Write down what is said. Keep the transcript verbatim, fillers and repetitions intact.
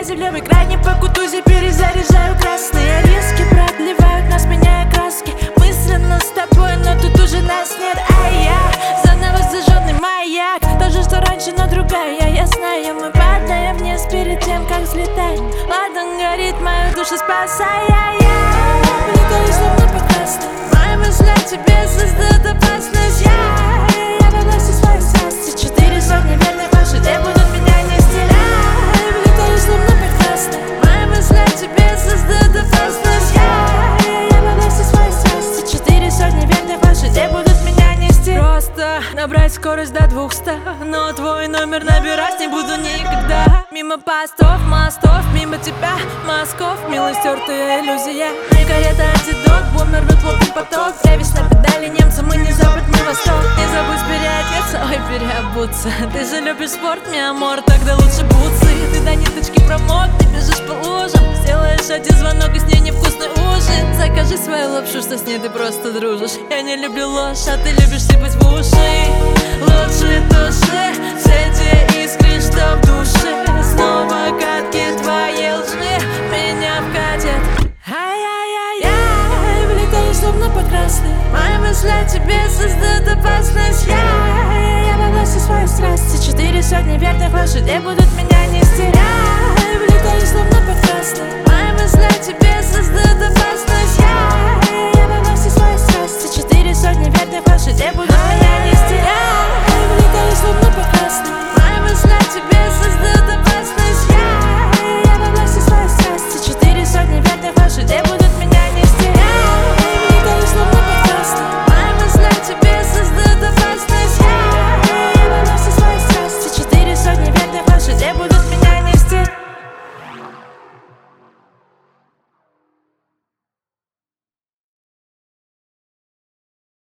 связи в левой крайне по кутузе перезаряжаю красные риски, продлевают нас, меняя краски. Мысленно с тобой, но тут уже нас нет. А я заново зажженный маяк, та же, что раньше, но другая. Я знаю, мы падаем вниз перед тем, как взлетать. Ладно, горит мою душу, спасая. Я летаю словно по красной. Мои мысли о тебе создают опасность. Я, я во власти своей страсти. Четыре сотни верных лошадей будут меня нести. Я летаю словно по красной. Мои мысли о тебе создают опасность. Я, я во власти своей страсти. Четыре сотни верных лошадей будут меня нести. Просто набрать скорость до двухсот, но твой номер набирать не буду никогда. Мимо постов, мостов, мимо тебя, мазков, мило стертая иллюзия. Не карета, антидот, бумер, рвет лопнет поток. Дэвис на педали, немцы, мы не запад, не восток. Не забудь переодеться, ой, переобуться. Ты же любишь спорт, миамор, тогда лучше бутсы. Ты до ниточки промок, ты бежишь по лужам. Сделаешь один звонок и с ней невкусный ужин. Закажи свою лапшу, что с ней ты просто дружишь. Я не люблю ложь, а ты любишь сыпать в уши. Лучше души, все те искры, что в душе. Снова катки твоей лжи меня вкатят. Ай-яй-яй-яй, влетаю словно по красной. Мои мысли о тебе создают опасность. Я, я во власти своей страсти. Четыре сотни верных лошадей будут меня не стерять.